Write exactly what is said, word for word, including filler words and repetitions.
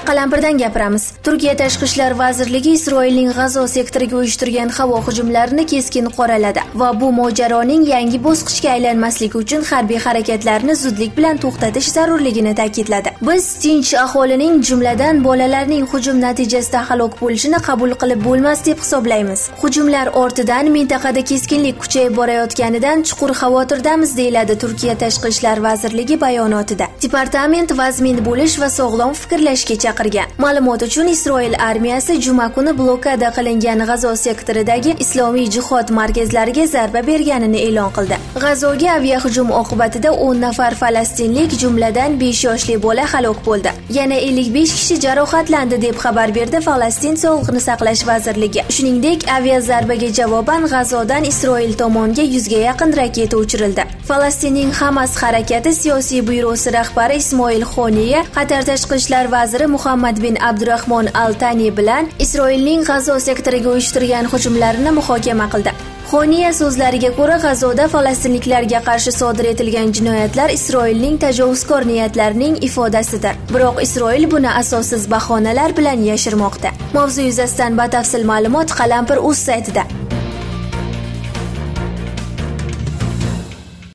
Qalampirdan gapiramiz. Turkiya Tashqi ishlar vazirligi Isroilning G'azo sektoriga uyushtirgan havo hujumlarini keskin qoraladi va bu mojaroning yangi bosqichga aylanmasligi uchun harbiy harakatlarni zudlik bilan to'xtatish zarurligini ta'kidladi. Biz tinch aholining, jumladan bolalarning hujum natijasida halok bo'lishini qabul qilib bo'lmas deb hisoblaymiz. Hujumlar ortidan mintaqada keskinlik kuchayib borayotganidan chuqur xavotirdamiz, deyiladi Turkiya Tashqi ishlar vazirligi bayonotida. Departament vazmin bo'lish va sog'lom fikrlashga chaqirgan. Ma'lumot uchun, Isroil armiyasi juma kuni blokada qilingan G'azo sektoridagi islomiy jihod markazlariga zarba berganini e'lon qildi. G'azoga aviahujum oqibatida o'n nafar falastinlik, jumladan besh yoshli bola halok bo'ldi. Yana ellik besh kishi jarohatlandi deb xabar berdi Falastin Sog'liqni saqlash vazirligi. Shuningdek, aviazarbaga javoban G'azodan Isroil tomoniga yuzga yaqin raketa uchirildi. Falastinning Hamas harakati siyosiy byurosi rahbari Ismoil Xoniya Qatar tashqi ishlar vaziri Muhammad bin Abdurahmon Al-Tani bilan Isroilning G'azo sektoriga uyushtirgan hujumlarini muhokama qildi. Xoniya so'zlariga ko'ra, G'azoda falastinliklarga qarshi sodir etilgan jinoyatlar Isroilning tajovuzkor niyatlarining ifodasidir. Biroq Isroil buni asossiz bahonalar bilan yashirmoqda. Mavzu yuzasidan batafsil ma'lumot Qalampir.uz saytida.